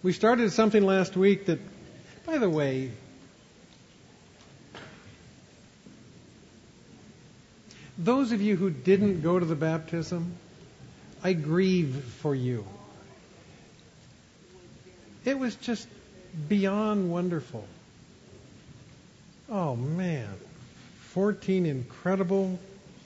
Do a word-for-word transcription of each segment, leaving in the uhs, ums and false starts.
We started something last week that, by the way, those of you who didn't go to the baptism, I grieve for you. It was just beyond wonderful. Oh, man. fourteen incredible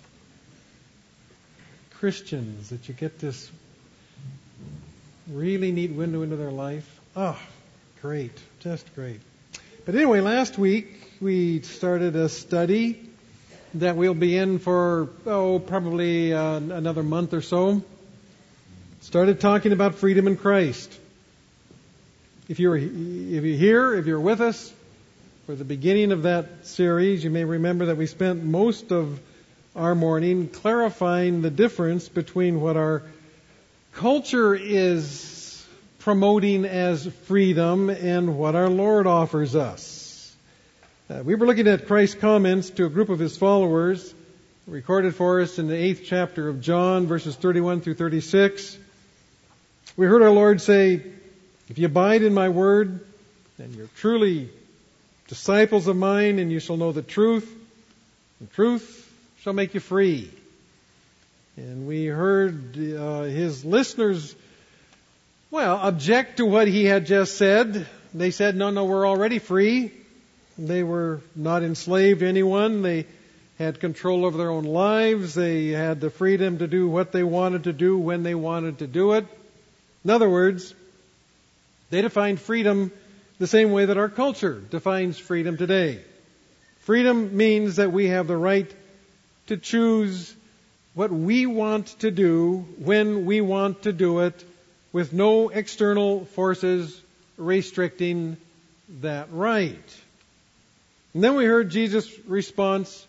Christians that you get this really neat window into their life. Oh, great. Just great. But anyway, last week we started a study that we'll be in for, oh, probably uh, another month or so. Started talking about freedom in Christ. If you're, if you're here, if you're with us for the beginning of that series, you may remember that we spent most of our morning clarifying the difference between what our culture is promoting as freedom and what our Lord offers us. Uh, we were looking at Christ's comments to a group of His followers, recorded for us in the eighth chapter of John, verses thirty-one through thirty-six. We heard our Lord say, "If you abide in my word, then you're truly disciples of mine, and you shall know the truth. The truth shall make you free." And we heard uh, His listeners, well, object to what He had just said. They said, no, no, we're already free. They were not enslaved to anyone. They had control over their own lives. They had the freedom to do what they wanted to do when they wanted to do it. In other words, they defined freedom the same way that our culture defines freedom today. Freedom means that we have the right to choose what we want to do when we want to do it, with no external forces restricting that right. And then we heard Jesus' response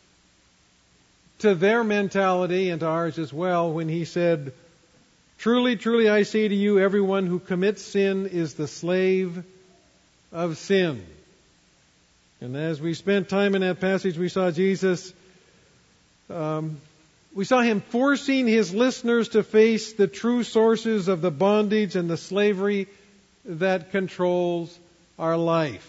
to their mentality and to ours as well when He said, "Truly, truly, I say to you, everyone who commits sin is the slave of sin." And as we spent time in that passage, we saw Jesus, um, we saw Him forcing His listeners to face the true sources of the bondage and the slavery that controls our life.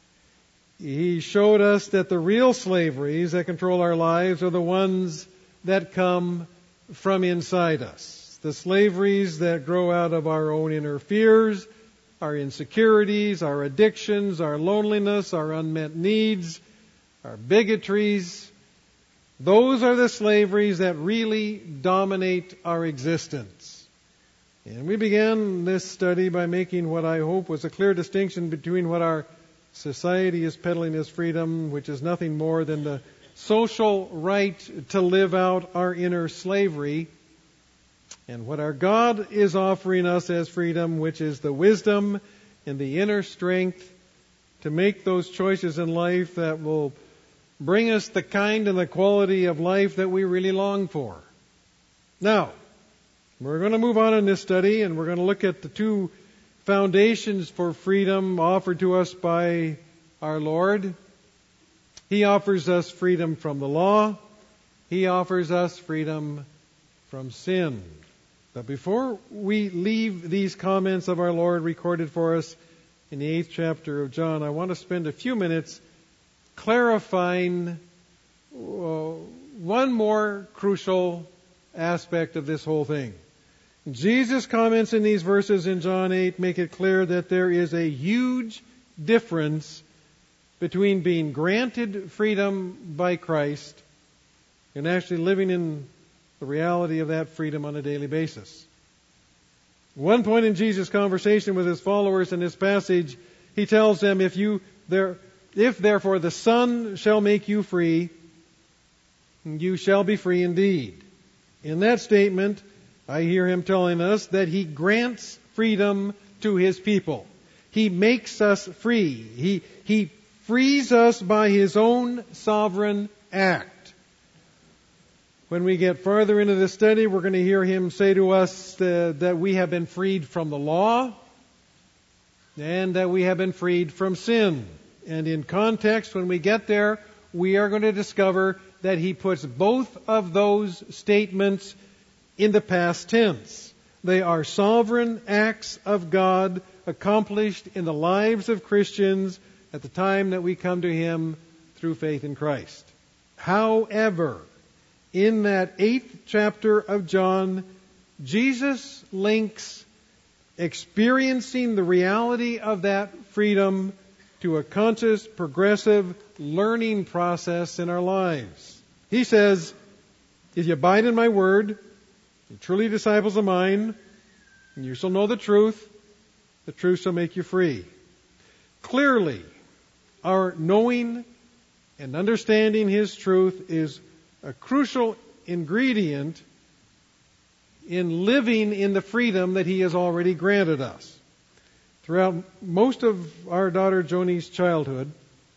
He showed us that the real slaveries that control our lives are the ones that come from inside us. The slaveries that grow out of our own inner fears, our insecurities, our addictions, our loneliness, our unmet needs, our bigotries. Those are the slaveries that really dominate our existence. And we began this study by making what I hope was a clear distinction between what our society is peddling as freedom, which is nothing more than the social right to live out our inner slavery, and what our God is offering us as freedom, which is the wisdom and the inner strength to make those choices in life that will bring us the kind and the quality of life that we really long for. Now, we're going to move on in this study, and we're going to look at the two foundations for freedom offered to us by our Lord. He offers us freedom from the law. He offers us freedom from sin. But before we leave these comments of our Lord recorded for us in the eighth chapter of John, I want to spend a few minutes clarifying uh, one more crucial aspect of this whole thing. Jesus' comments in these verses in John eight make it clear that there is a huge difference between being granted freedom by Christ and actually living in the reality of that freedom on a daily basis. At one point in Jesus' conversation with His followers in this passage, He tells them, if you there if therefore the Son shall make you free, you shall be free indeed. In that statement, I hear Him telling us that He grants freedom to His people. He makes us free. He, he frees us by His own sovereign act. When we get further into the study, we're going to hear Him say to us uh, that we have been freed from the law and that we have been freed from sin. And in context, when we get there, we are going to discover that He puts both of those statements in the past tense. They are sovereign acts of God accomplished in the lives of Christians at the time that we come to Him through faith in Christ. However, in that eighth chapter of John, Jesus links experiencing the reality of that freedom to a conscious, progressive learning process in our lives. He says, if you abide in my word, you're truly disciples of mine, and you shall know the truth, the truth shall make you free. Clearly, our knowing and understanding His truth is a crucial ingredient in living in the freedom that He has already granted us. Throughout most of our daughter Joni's childhood,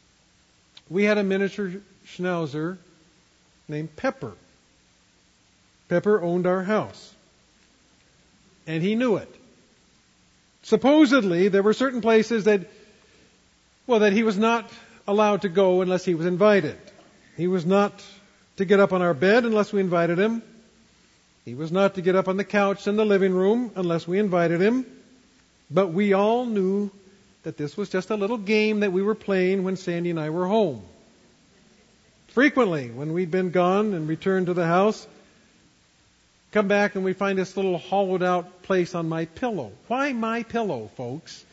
we had a miniature schnauzer named Pepper. Pepper owned our house, and he knew it. Supposedly, there were certain places that, well, that he was not allowed to go unless he was invited. He was not to get up on our bed unless we invited him. He was not to get up on the couch in the living room unless we invited him. But we all knew that this was just a little game that we were playing when Sandy and I were home. Frequently, when we'd been gone and returned to the house, come back and we find this little hollowed out place on my pillow. Why my pillow, folks?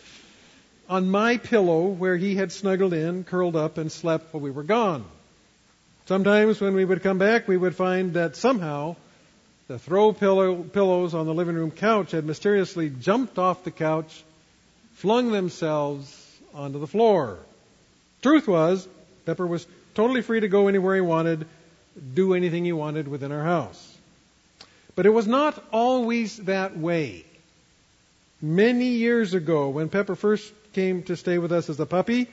On my pillow where he had snuggled in, curled up, and slept while we were gone. Sometimes when we would come back, we would find that somehow the throw pillow, pillows on the living room couch had mysteriously jumped off the couch, flung themselves onto the floor. Truth was, Pepper was totally free to go anywhere he wanted, do anything he wanted within our house. But it was not always that way. Many years ago, when Pepper first came to stay with us as a puppy,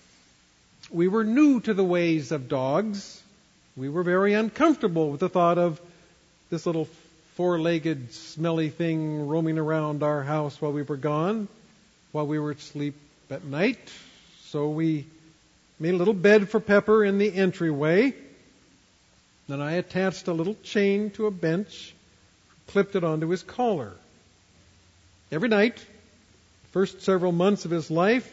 we were new to the ways of dogs. We were very uncomfortable with the thought of this little four-legged, smelly thing roaming around our house while we were gone, while we were asleep at night. So we made a little bed for Pepper in the entryway. Then I attached a little chain to a bench, clipped it onto his collar. Every night, first several months of his life,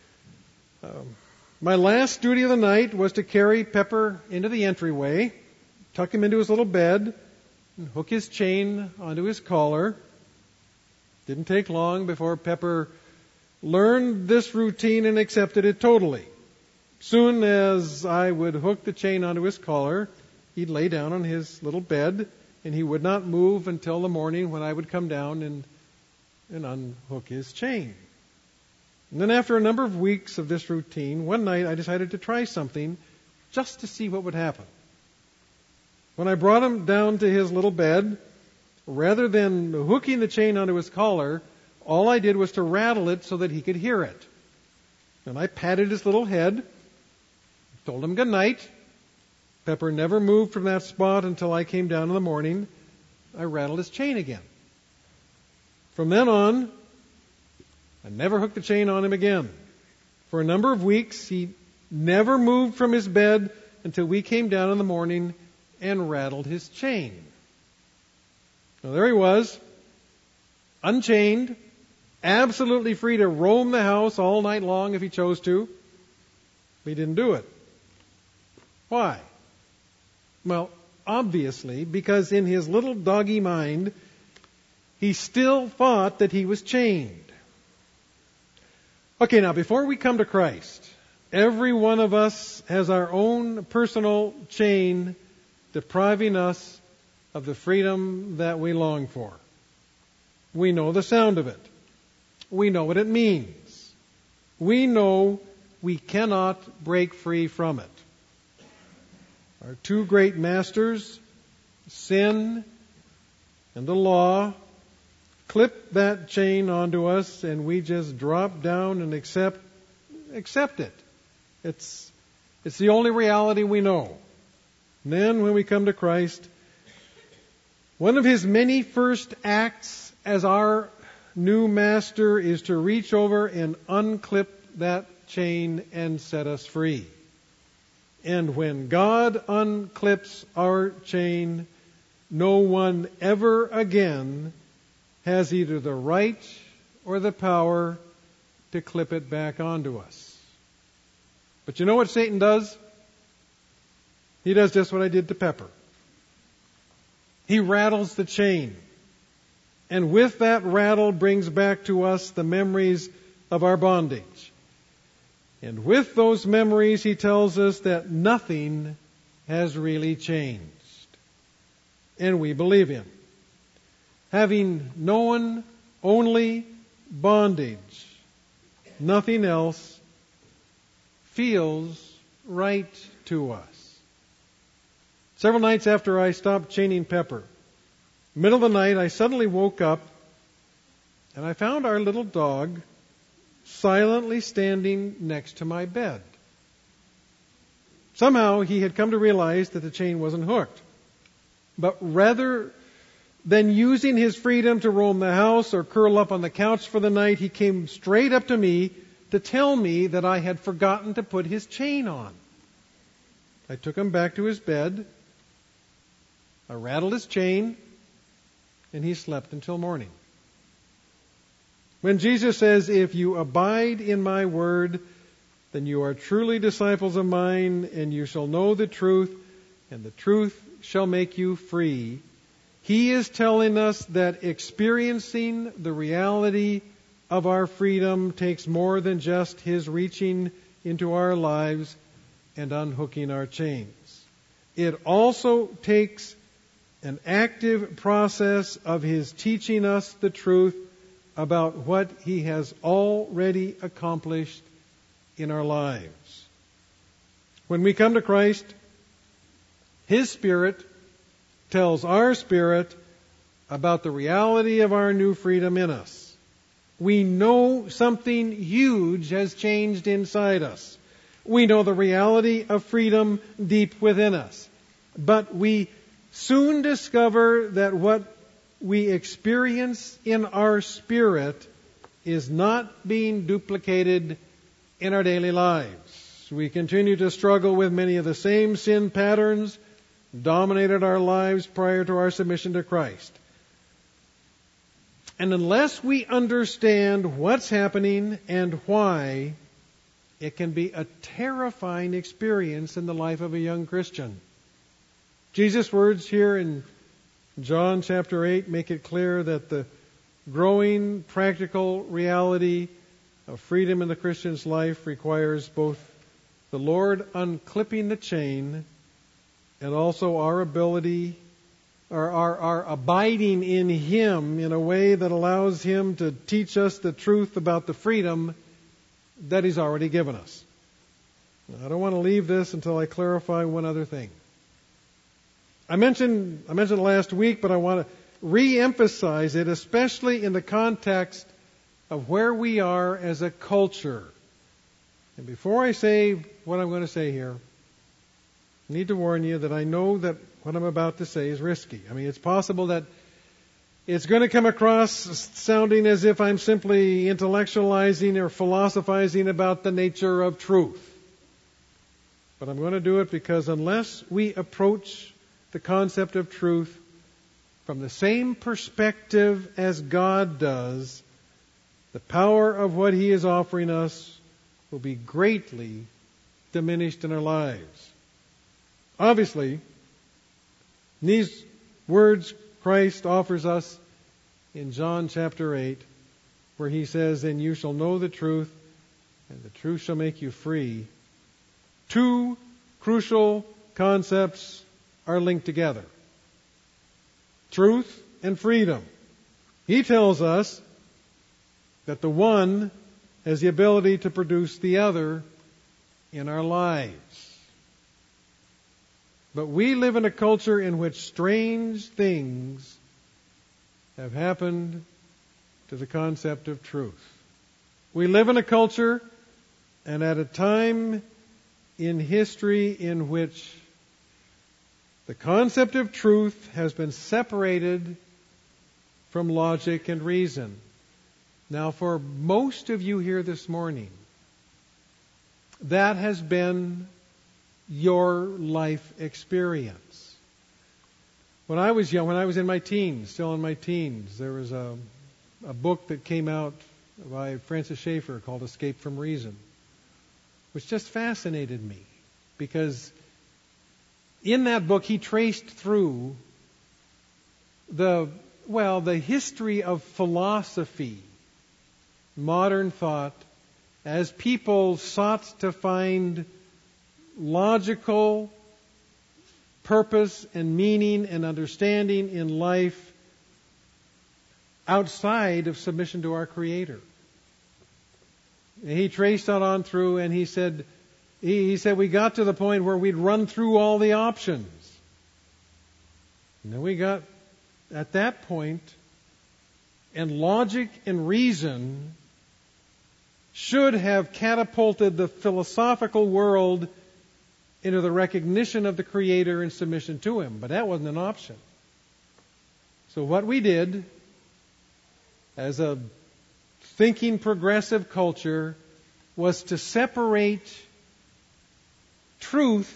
um, my last duty of the night was to carry Pepper into the entryway, tuck him into his little bed, and hook his chain onto his collar. Didn't take long before Pepper learned this routine and accepted it totally. Soon as I would hook the chain onto his collar, he'd lay down on his little bed, and he would not move until the morning when I would come down and, and unhook his chain. And then after a number of weeks of this routine, one night I decided to try something just to see what would happen. When I brought him down to his little bed, rather than hooking the chain onto his collar, all I did was to rattle it so that he could hear it. And I patted his little head, told him good night. Pepper never moved from that spot until I came down in the morning. I rattled his chain again. From then on, I never hooked the chain on him again. For a number of weeks, he never moved from his bed until we came down in the morning and rattled his chain. Now there he was, unchained, absolutely free to roam the house all night long if he chose to. But he didn't do it. Why? Well, obviously, because in his little doggy mind, he still thought that he was chained. Okay, now before we come to Christ, every one of us has our own personal chain depriving us of the freedom that we long for. We know the sound of it. We know what it means. We know we cannot break free from it. Our two great masters, sin and the law, clip that chain onto us and we just drop down and accept accept it. It's it's the only reality we know. And then when we come to Christ, one of his many first acts as our new master is to reach over and unclip that chain and set us free. And when God unclips our chain, no one ever again has either the right or the power to clip it back onto us. But you know what Satan does? He does just what I did to Pepper. He rattles the chain. And with that rattle brings back to us the memories of our bondage. And with those memories, he tells us that nothing has really changed. And we believe him. Having known only bondage, nothing else feels right to us. Several nights after I stopped chaining Pepper, middle of the night, I suddenly woke up and I found our little dog silently standing next to my bed. Somehow he had come to realize that the chain wasn't hooked. But rather than using his freedom to roam the house or curl up on the couch for the night, he came straight up to me to tell me that I had forgotten to put his chain on. I took him back to his bed. I rattled his chain, and he slept until morning. When Jesus says, "If you abide in my word, then you are truly disciples of mine, and you shall know the truth, and the truth shall make you free," he is telling us that experiencing the reality of our freedom takes more than just his reaching into our lives and unhooking our chains. It also takes an active process of his teaching us the truth about what he has already accomplished in our lives. When we come to Christ, his Spirit tells our spirit about the reality of our new freedom in us. We know something huge has changed inside us. We know the reality of freedom deep within us. But we soon discover that what we experience in our spirit is not being duplicated in our daily lives. We continue to struggle with many of the same sin patterns dominated our lives prior to our submission to Christ. And unless we understand what's happening and why, it can be a terrifying experience in the life of a young Christian. Jesus' words here in John chapter eight make it clear that the growing practical reality of freedom in the Christian's life requires both the Lord unclipping the chain and also our ability, or our, our abiding in him in a way that allows him to teach us the truth about the freedom that he's already given us. Now, I don't want to leave this until I clarify one other thing. I mentioned I mentioned it last week, but I want to re-emphasize it, especially in the context of where we are as a culture. And before I say what I'm going to say here, I need to warn you that I know that what I'm about to say is risky. I mean, it's possible that it's going to come across sounding as if I'm simply intellectualizing or philosophizing about the nature of truth. But I'm going to do it because unless we approach the concept of truth from the same perspective as God does, the power of what he is offering us will be greatly diminished in our lives. Obviously, in these words Christ offers us in John chapter eight, where he says, "And you shall know the truth, and the truth shall make you free," two crucial concepts are linked together. Truth and freedom. He tells us that the one has the ability to produce the other in our lives. But we live in a culture in which strange things have happened to the concept of truth. We live in a culture and at a time in history in which the concept of truth has been separated from logic and reason. Now, for most of you here this morning, that has been your life experience. When I was young, when I was in my teens, still in my teens, there was a, a book that came out by Francis Schaeffer called Escape from Reason, which just fascinated me because in that book he traced through the, well, the history of philosophy, modern thought, as people sought to find logical purpose and meaning and understanding in life outside of submission to our Creator. And he traced that on through, and he said, he, he said we got to the point where we'd run through all the options. And then we got at that point, and logic and reason should have catapulted the philosophical world into the recognition of the Creator and submission to Him. But that wasn't an option. So what we did as a thinking progressive culture was to separate truth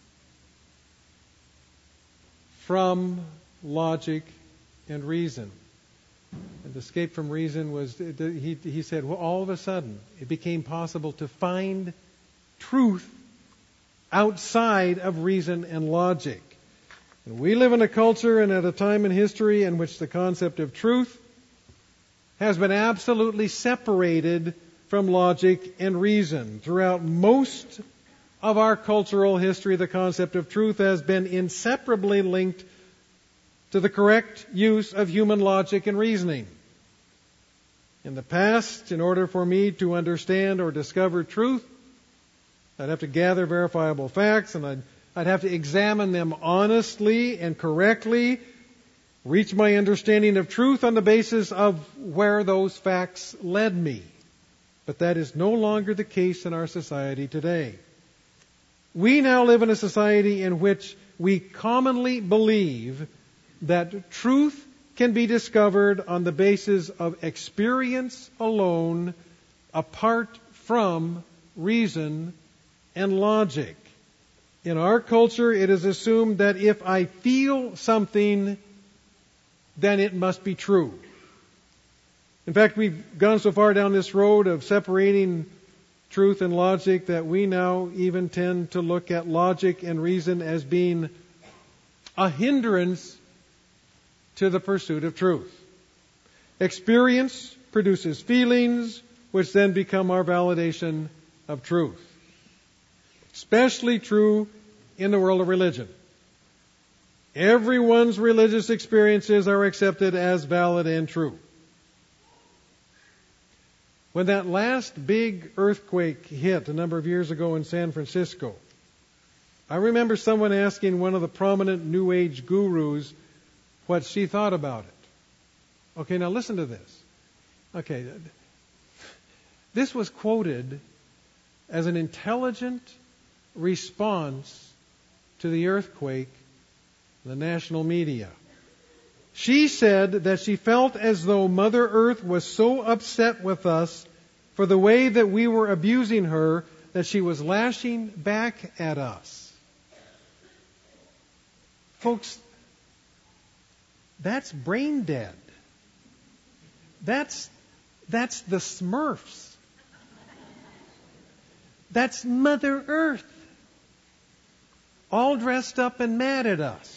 from logic and reason. And Escape from Reason was, he, he said, well, all of a sudden it became possible to find truth outside of reason and logic. And we live in a culture and at a time in history in which the concept of truth has been absolutely separated from logic and reason. Throughout most of our cultural history, the concept of truth has been inseparably linked to the correct use of human logic and reasoning. In the past, in order for me to understand or discover truth, I'd have to gather verifiable facts, and I'd, I'd have to examine them honestly and correctly, reach my understanding of truth on the basis of where those facts led me. But that is no longer the case in our society today. We now live in a society in which we commonly believe that truth can be discovered on the basis of experience alone, apart from reason and logic. In our culture, it is assumed that if I feel something, then it must be true. In fact, we've gone so far down this road of separating truth and logic that we now even tend to look at logic and reason as being a hindrance to the pursuit of truth. Experience produces feelings, which then become our validation of truth. Especially true in the world of religion. Everyone's religious experiences are accepted as valid and true. When that last big earthquake hit a number of years ago in San Francisco, I remember someone asking one of the prominent New Age gurus what she thought about it. Okay, now listen to this. Okay, this was quoted as an intelligent response to the earthquake in the national media. She said that she felt as though Mother Earth was so upset with us for the way that we were abusing her that she was lashing back at us. Folks, that's brain dead. That's, that's the Smurfs. That's Mother Earth, all dressed up and mad at us.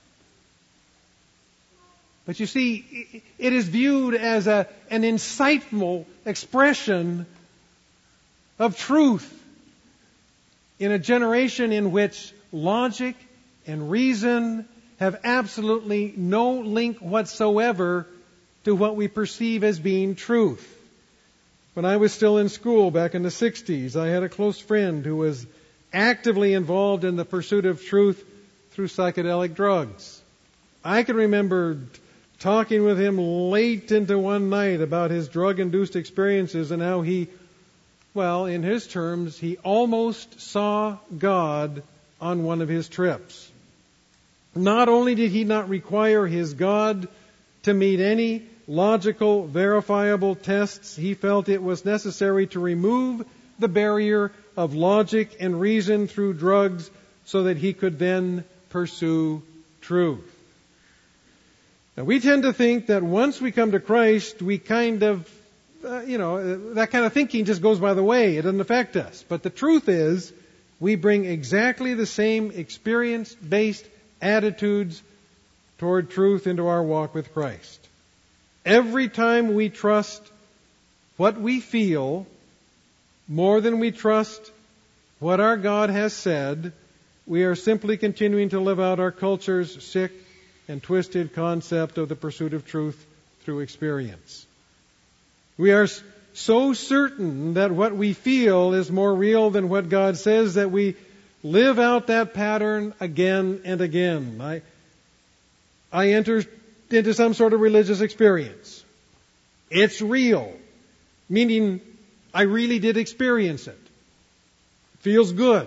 But you see, it is viewed as a, an insightful expression of truth in a generation in which logic and reason have absolutely no link whatsoever to what we perceive as being truth. When I was still in school back in the sixties, I had a close friend who was actively involved in the pursuit of truth through psychedelic drugs. I can remember talking with him late into one night about his drug-induced experiences and how he, well, in his terms, he almost saw God on one of his trips. Not only did he not require his God to meet any logical, verifiable tests, he felt it was necessary to remove the barrier of logic and reason through drugs so that he could then pursue truth. Now, we tend to think that once we come to Christ, we kind of uh, you know, that kind of thinking just goes by the way. It doesn't affect us. But the truth is, we bring exactly the same experience-based attitudes toward truth into our walk with Christ. Every time we trust what we feel more than we trust what our God has said, we are simply continuing to live out our culture's sick and twisted concept of the pursuit of truth through experience. We are so certain that what we feel is more real than what God says that we live out that pattern again and again. I, I enter into some sort of religious experience. It's real, meaning I really did experience it. Feels good.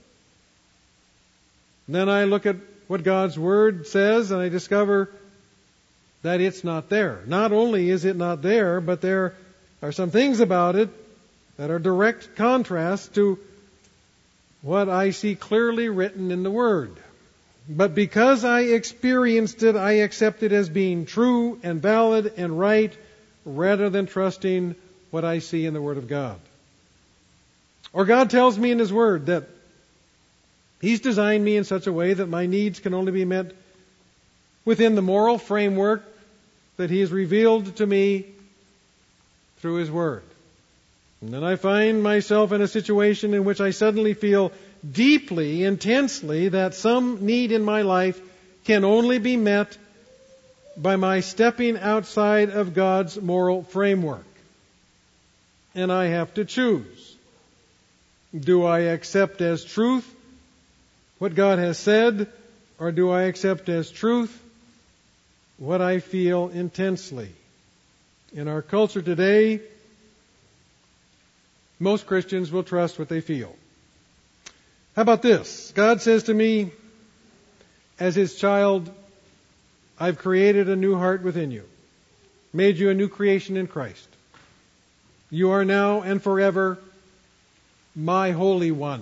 Then I look at what God's Word says and I discover that it's not there. Not only is it not there, but there are some things about it that are direct contrast to what I see clearly written in the Word. But because I experienced it, I accept it as being true and valid and right, rather than trusting what I see in the Word of God. Or God tells me in His Word that He's designed me in such a way that my needs can only be met within the moral framework that He has revealed to me through His Word. And then I find myself in a situation in which I suddenly feel deeply, intensely, that some need in my life can only be met by my stepping outside of God's moral framework. And I have to choose. Do I accept as truth what God has said, or do I accept as truth what I feel intensely? In our culture today, most Christians will trust what they feel. How about this? God says to me, as His child, I've created a new heart within you, made you a new creation in Christ. You are now and forever my Holy One.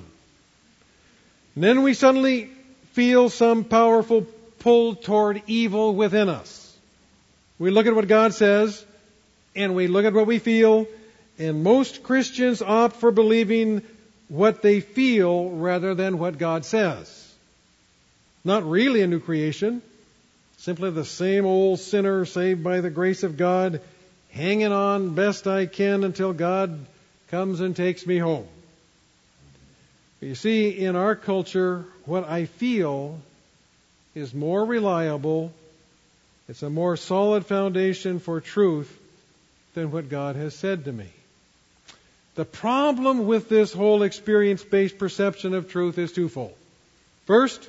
And then we suddenly feel some powerful pull toward evil within us. We look at what God says, and we look at what we feel, and most Christians opt for believing what they feel rather than what God says. Not really a new creation, simply the same old sinner saved by the grace of God, hanging on best I can until God comes and takes me home. You see, in our culture, what I feel is more reliable, it's a more solid foundation for truth than what God has said to me. The problem with this whole experience-based perception of truth is twofold. First,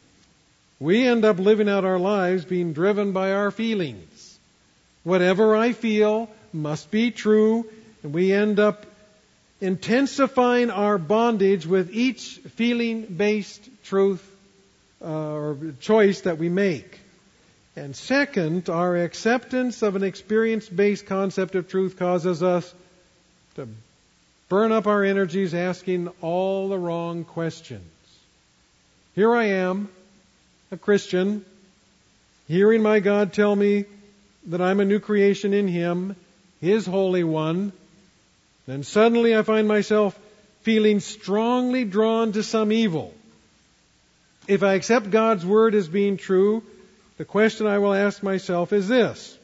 we end up living out our lives being driven by our feelings. Whatever I feel must be true, and we end up intensifying our bondage with each feeling-based truth uh, or choice that we make. And second, our acceptance of an experience-based concept of truth causes us to burn up our energies asking all the wrong questions. Here I am, a Christian, hearing my God tell me that I'm a new creation in Him, His Holy One. Then suddenly I find myself feeling strongly drawn to some evil. If I accept God's Word as being true, the question I will ask myself is this: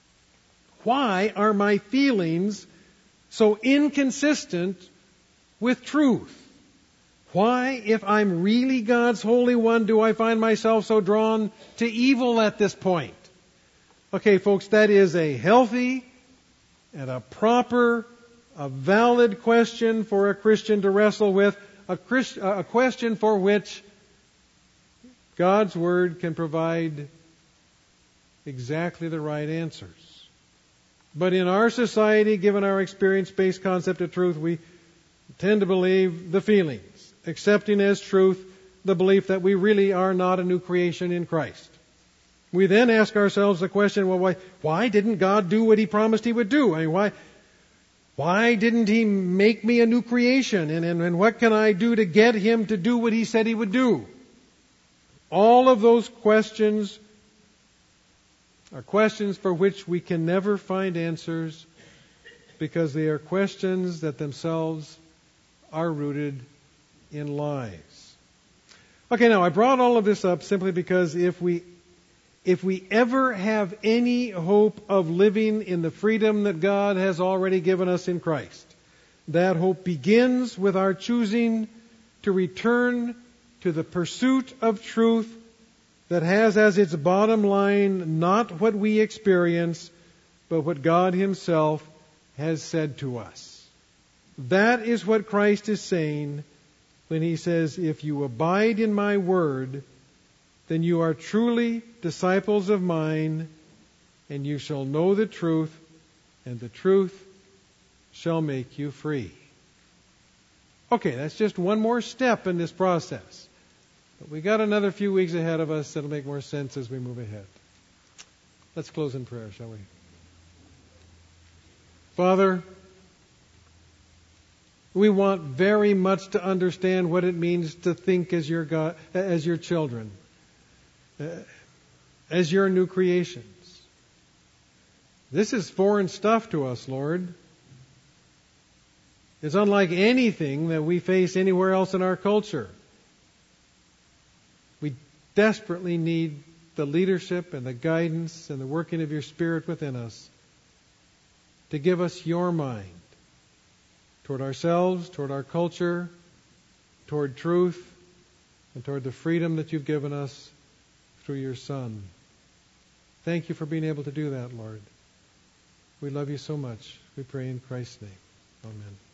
why are my feelings so inconsistent with truth? Why, if I'm really God's Holy One, do I find myself so drawn to evil at this point? Okay, folks, that is a healthy and a proper, a valid question for a Christian to wrestle with, a, Christ, a question for which God's Word can provide exactly the right answers. But in our society, given our experience-based concept of truth, we tend to believe the feelings, accepting as truth the belief that we really are not a new creation in Christ. We then ask ourselves the question, well, why, why didn't God do what He promised He would do? I mean, why, why didn't He make me a new creation? And, and, and what can I do to get Him to do what He said He would do? All of those questions are questions for which we can never find answers because they are questions that themselves are rooted in lies. Okay, now I brought all of this up simply because if we if we ever have any hope of living in the freedom that God has already given us in Christ, that hope begins with our choosing to return to the pursuit of truth that has as its bottom line not what we experience, but what God Himself has said to us. That is what Christ is saying when He says, if you abide in my word, then you are truly disciples of mine, and you shall know the truth, and the truth shall make you free. Okay, that's just one more step in this process. But we got another few weeks ahead of us that'll make more sense as we move ahead. Let's close in prayer, shall we? Father, we want very much to understand what it means to think as your God, as your children, uh, as your new creations. This is foreign stuff to us, Lord. It's unlike anything that we face anywhere else in our culture. We desperately need the leadership and the guidance and the working of your Spirit within us to give us your mind toward ourselves, toward our culture, toward truth, and toward the freedom that you've given us through your Son. Thank you for being able to do that, Lord. We love you so much. We pray in Christ's name. Amen.